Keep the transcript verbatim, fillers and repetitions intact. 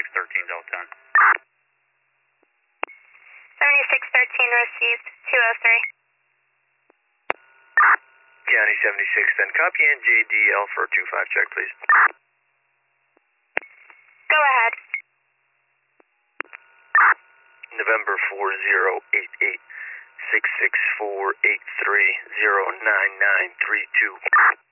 seventy-six thirteen Delta ten. seventy-six thirteen received, two oh three. County seventy-six ten, copy N J D L for two five check, please. Go ahead. November four zero eight eight six six four eight three zero nine nine three two.